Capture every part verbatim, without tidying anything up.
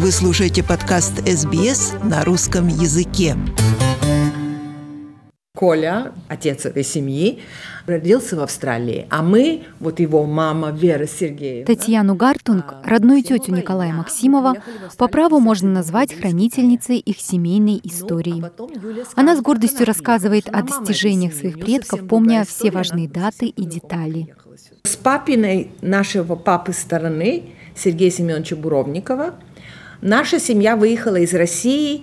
Вы слушаете подкаст эс би эс на русском языке. Коля, отец этой семьи, родился в Австралии, а мы, вот его мама Вера Сергеевна... Татьяну Гартунг, родную тетю Николая Максимова, по праву можно назвать хранительницей их семейной истории. Она с гордостью рассказывает о достижениях своих предков, помня все важные даты и детали. С папиной нашего папы стороны, Сергея Семеновича Буровникова, наша семья выехала из России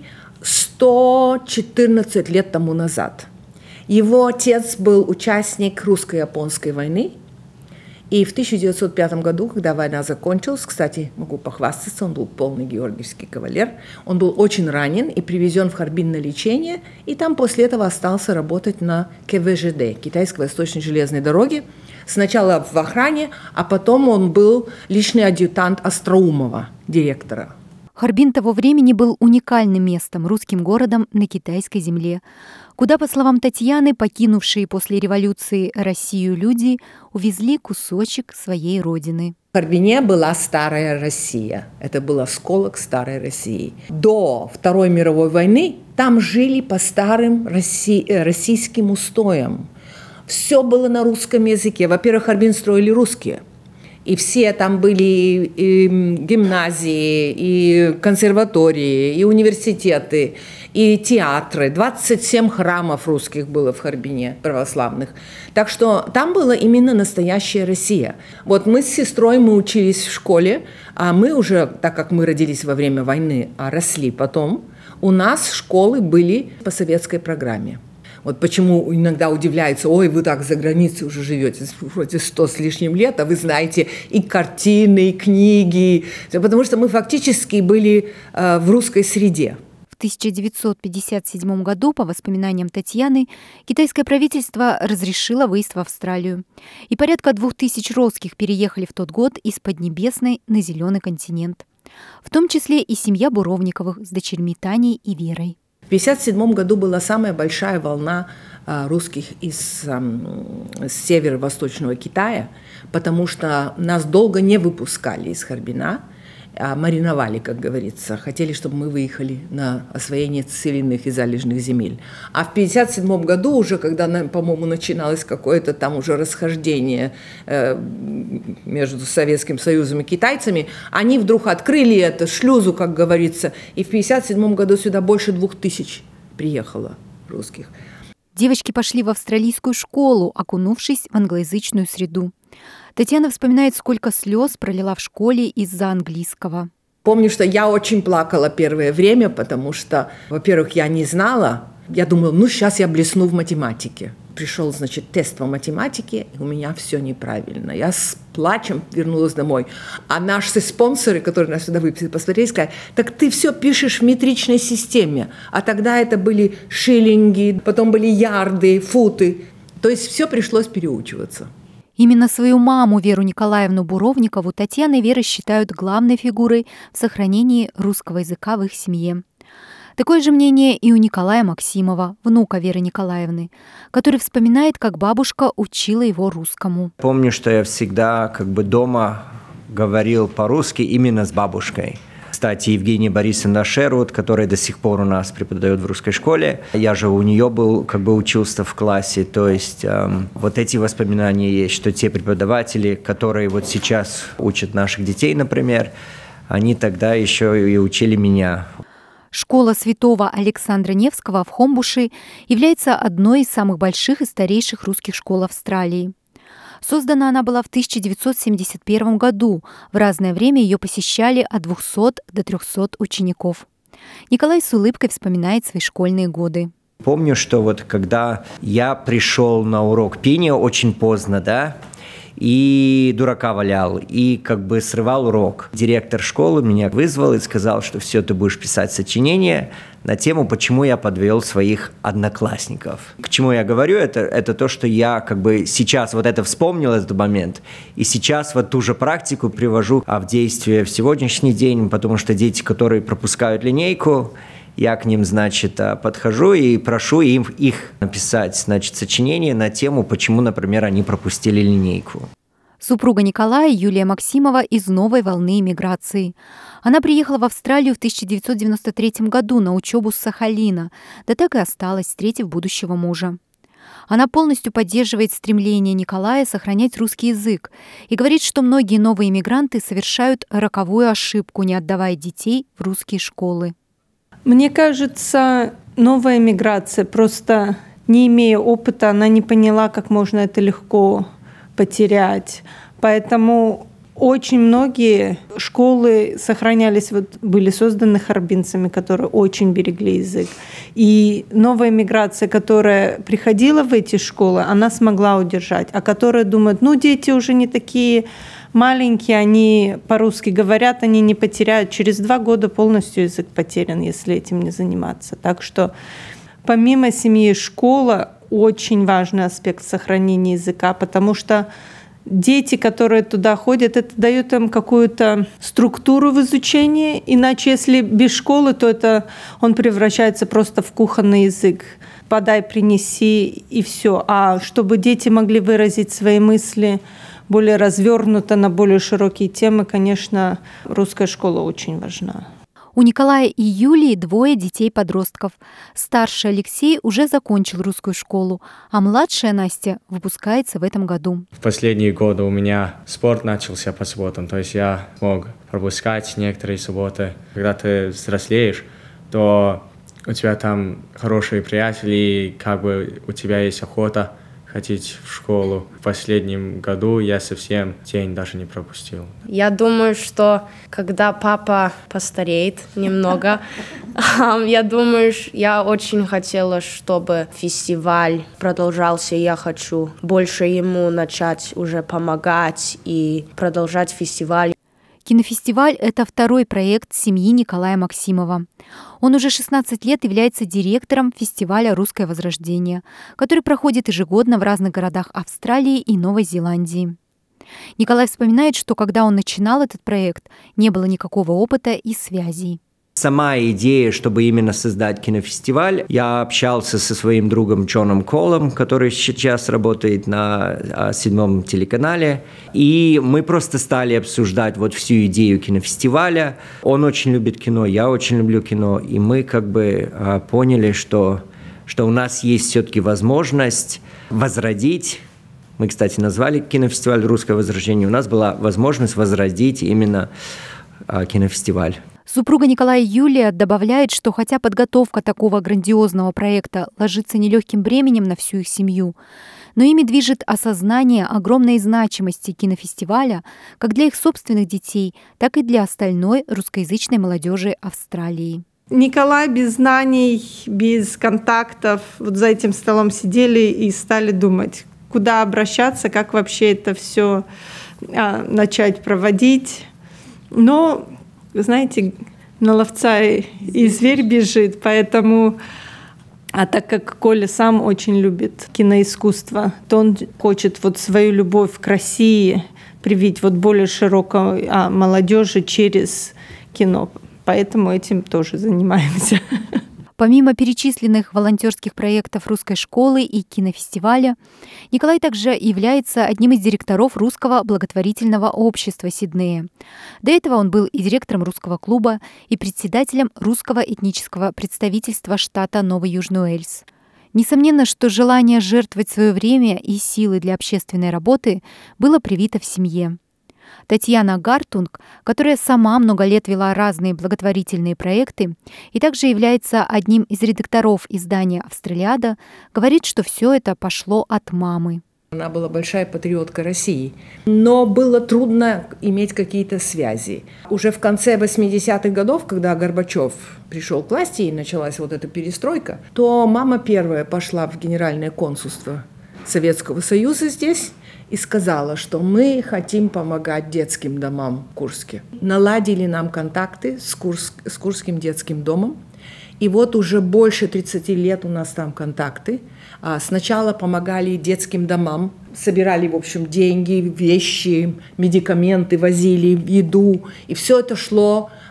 сто четырнадцать лет тому назад. Его отец был участник русско-японской войны, и в тысяча девятьсот пятом году, когда война закончилась, кстати, могу похвастаться, он был полный георгиевский кавалер, он был очень ранен и привезен в Харбин на лечение, и там после этого остался работать на ка вэ жэ дэ, Китайско-Восточной железной дороге, сначала в охране, а потом он был личный адъютант Остроумова, директора. Харбин того времени был уникальным местом, русским городом на китайской земле, куда, по словам Татьяны, покинувшие после революции Россию люди увезли кусочек своей родины. В Харбине была старая Россия. Это был осколок старой России. До Второй мировой войны там жили по старым россий, российским устоям. Все было на русском языке. Во-первых, Харбин строили русские. И все там были и гимназии, и консерватории, и университеты, и театры. двадцать семь храмов русских было в Харбине, православных. Так что там была именно настоящая Россия. Вот мы с сестрой, мы учились в школе, а мы уже, так как мы родились во время войны, а росли потом, у нас школы были по советской программе. Вот почему иногда удивляются, ой, вы так за границей уже живете, вроде сто с лишним лет, а вы знаете и картины, и книги, потому что мы фактически были э, в русской среде. В тысяча девятьсот пятьдесят седьмом году, по воспоминаниям Татьяны, китайское правительство разрешило выезд в Австралию. И порядка двух тысяч русских переехали в тот год из Поднебесной на Зеленый континент. В том числе и семья Буровниковых с дочерьми Таней и Верой. В тысяча девятьсот пятьдесят седьмом году была самая большая волна а, русских из а, с северо-восточного Китая, потому что нас долго не выпускали из Харбина, а мариновали, как говорится. Хотели, чтобы мы выехали на освоение целинных и залежных земель. А в тысяча девятьсот пятьдесят седьмом году уже, когда, по-моему, начиналось какое-то там уже расхождение э, между Советским Союзом и китайцами, они вдруг открыли эту шлюзу, как говорится, и в тысяча девятьсот пятьдесят седьмом году сюда больше двух тысяч приехало русских. Девочки пошли в австралийскую школу, окунувшись в англоязычную среду. Татьяна вспоминает, сколько слез пролила в школе из-за английского. Помню, что я очень плакала первое время, потому что, во-первых, я не знала. Я думала, ну, сейчас я блесну в математике. Пришел, значит, тест по математике, и у меня все неправильно. Я с плачем вернулась домой. А наши спонсоры, которые нас сюда выписали, посмотрели, сказали, так ты все пишешь в метричной системе. А тогда это были шиллинги, потом были ярды, футы. То есть все пришлось переучиваться. Именно свою маму, Веру Николаевну Буровникову, Татьяна и Вера считают главной фигурой в сохранении русского языка в их семье. Такое же мнение и у Николая Максимова, внука Веры Николаевны, который вспоминает, как бабушка учила его русскому. Помню, что я всегда как бы дома говорил по-русски именно с бабушкой. Кстати, Евгения Борисовна Шервуд, которая до сих пор у нас преподает в русской школе. Я же у нее был, как бы учился в классе. То есть эм, вот эти воспоминания есть, что те преподаватели, которые вот сейчас учат наших детей, например, они тогда еще и учили меня. Школа святого Александра Невского в Хомбуше является одной из самых больших и старейших русских школ Австралии. Создана она была в тысяча девятьсот семьдесят первом году. В разное время ее посещали от двухсот до трехсот учеников. Николай с улыбкой вспоминает свои школьные годы. Помню, что вот когда я пришел на урок пения очень поздно, да, и дурака валял, и как бы срывал урок. Директор школы меня вызвал и сказал, что все, ты будешь писать сочинение на тему, почему я подвел своих одноклассников. К чему я говорю, это, это то, что я как бы сейчас вот это вспомнил, этот момент, и сейчас вот ту же практику привожу в действие в сегодняшний день, потому что дети, которые пропускают линейку, я к ним, значит, подхожу и прошу им их написать, значит, сочинение на тему, почему, например, они пропустили линейку. Супруга Николая, Юлия Максимова, из новой волны эмиграции. Она приехала в Австралию в тысяча девятьсот девяносто третьем году на учебу с Сахалина, да так и осталась, встретив будущего мужа. Она полностью поддерживает стремление Николая сохранять русский язык и говорит, что многие новые иммигранты совершают роковую ошибку, не отдавая детей в русские школы. Мне кажется, новая миграция, просто не имея опыта, она не поняла, как можно это легко потерять. Поэтому очень многие школы сохранялись, вот были созданы харбинцами, которые очень берегли язык. И новая миграция, которая приходила в эти школы, она смогла удержать. А которые думают, ну, дети уже не такие маленькие, они по-русски говорят, они не потеряют. Через два года полностью язык потерян, если этим не заниматься. Так что помимо семьи, школа очень важный аспект сохранения языка, потому что дети, которые туда ходят, это дает им какую-то структуру в изучении. Иначе, если без школы, то это он превращается просто в кухонный язык. Подай, принеси и все. А чтобы дети могли выразить свои мысли более развернуто на более широкие темы, конечно, русская школа очень важна. У Николая и Юлии двое детей-подростков. Старший Алексей уже закончил русскую школу, а младшая Настя выпускается в этом году. В последние годы у меня спорт начался по субботам, то есть я мог пропускать некоторые субботы. Когда ты взрослеешь, то у тебя там хорошие приятели, и как бы у тебя есть охота ходить в школу. В последнем году я совсем день даже не пропустил. Я думаю, что когда папа постареет немного, я думаю, я очень хотела, чтобы фестиваль продолжался. Я хочу больше ему начать уже помогать и продолжать фестиваль. Кинофестиваль – это второй проект семьи Николая Максимова. Он уже шестнадцать лет является директором фестиваля «Русское возрождение», который проходит ежегодно в разных городах Австралии и Новой Зеландии. Николай вспоминает, что когда он начинал этот проект, не было никакого опыта и связей. Сама идея, чтобы именно создать кинофестиваль, я общался со своим другом Джоном Колом, который сейчас работает на седьмом телеканале, и мы просто стали обсуждать вот всю идею кинофестиваля. Он очень любит кино, я очень люблю кино, и мы как бы поняли, что, что у нас есть все-таки возможность возродить. Мы, кстати, назвали кинофестиваль «Русское возрождение». У нас была возможность возродить именно кинофестиваль. Супруга Николая Юлия добавляет, что хотя подготовка такого грандиозного проекта ложится нелегким бременем на всю их семью, но ими движет осознание огромной значимости кинофестиваля как для их собственных детей, так и для остальной русскоязычной молодежи Австралии. Николай без знаний, без контактов вот за этим столом сидели и стали думать, куда обращаться, как вообще это все а, начать проводить. Но вы знаете, на ловца и зверь бежит, поэтому, а так как Коля сам очень любит киноискусство, то он хочет вот свою любовь к России привить вот более широкой а, молодежи через кино, поэтому этим тоже занимаемся. Помимо перечисленных волонтерских проектов русской школы и кинофестиваля, Николай также является одним из директоров Русского благотворительного общества Сиднея. До этого он был и директором русского клуба, и председателем русского этнического представительства штата Новый Южный Уэльс. Несомненно, что желание жертвовать свое время и силы для общественной работы было привито в семье. Татьяна Гартунг, которая сама много лет вела разные благотворительные проекты и также является одним из редакторов издания «Австралиада», говорит, что все это пошло от мамы. Она была большая патриотка России, но было трудно иметь какие-то связи. Уже в конце восьмидесятых годов, когда Горбачев пришел к власти и началась вот эта перестройка, то мама первая пошла в Генеральное консульство Советского Союза здесь и сказала, что мы хотим помогать детским домам в Курске. Наладили нам контакты с, Курск, с Курским детским домом. И вот уже больше тридцати лет у нас там контакты. Сначала помогали детским домам, собирали, в общем, деньги, вещи, медикаменты, возили, еду. И все это шло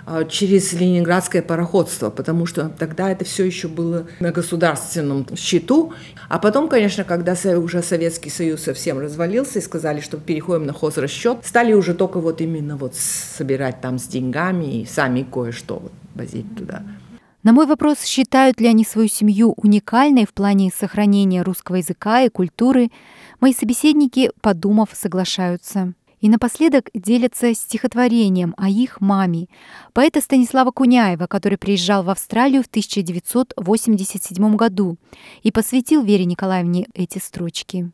через ленинградское пароходство, потому что тогда это все еще было на государственном счету. А потом, конечно, когда уже Советский Союз совсем развалился и сказали, что переходим на хозрасчет, стали уже только вот именно вот собирать там с деньгами и сами кое-что вот возить туда. На мой вопрос, считают ли они свою семью уникальной в плане сохранения русского языка и культуры, мои собеседники, подумав, соглашаются. И напоследок делятся стихотворением о их маме, поэта Станислава Куняева, который приезжал в Австралию в тысяча девятьсот восемьдесят седьмом году и посвятил Вере Николаевне эти строчки.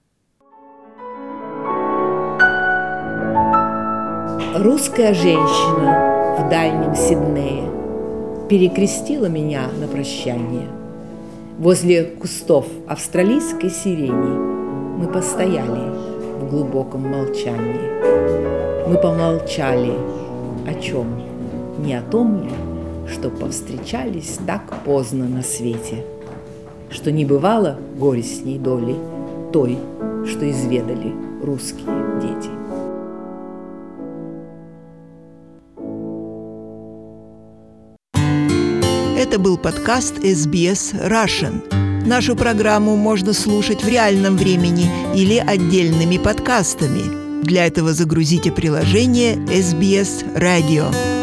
Русская женщина в дальнем Сиднее перекрестила меня на прощание. Возле кустов австралийской сирени мы постояли в глубоком молчании. Мы помолчали о чем? Не о том ли, что повстречались так поздно на свете, что не бывало горестней доли той, что изведали русские дети. Это был подкаст эс би эс Russian. Нашу программу можно слушать в реальном времени или отдельными подкастами. Для этого загрузите приложение эс би эс Radio.